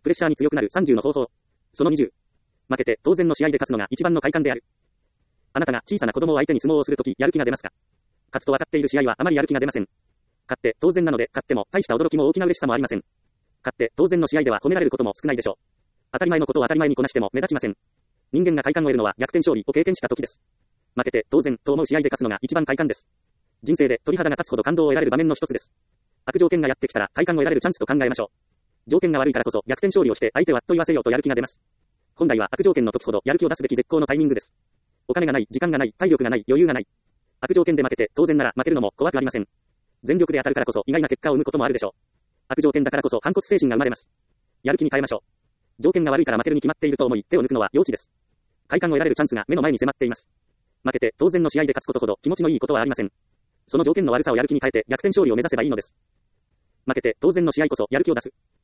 レッシャーに強くなる30の方法。その20。負けて当然の試合で勝つのが一番の快感である。あなたが小さな子供を相手に相撲をするとき、やる気が出ますか？勝つと分かっている試合はあまりやる気が出ません。勝って当然なので、勝っても大した驚きも大きな嬉しさもありません。勝って当然の試合では褒められることも少ないでしょう。当たり前のことを当たり前にこなしても目立ちません。人間が快感を得るのは逆転勝利を経験した時です。負けて当然と思う試合で勝つのが一番快感です。人生で鳥肌が立つほど感動を得られる場面の一つです。悪条件がやってきたら快感を得られるチャンスと考えましょう。条件が悪いからこそ逆転勝利をして相手をあっと言わせようとやる気が出ます。本来は悪条件の時ほどやる気を出すべき絶好のタイミングです。お金がない、時間がない、体力がない、余裕がない。悪条件で負けて当然なら負けるのも怖くありません。全力で当たるからこそ意外な結果を生むこともあるでしょう。悪条件だからこそ反骨精神が生まれます。やる気に変えましょう。条件が悪いから負けるに決まっていると思い手を抜くのは幼稚です。快感を得られるチャンスが目の前に迫っています。負けて当然の試合で勝つことほど気持ちのいいことはありません。その条件の悪さをやる気に変えて逆転勝利を目指せばいいのです。負けて当然の試合こそやる気を出す。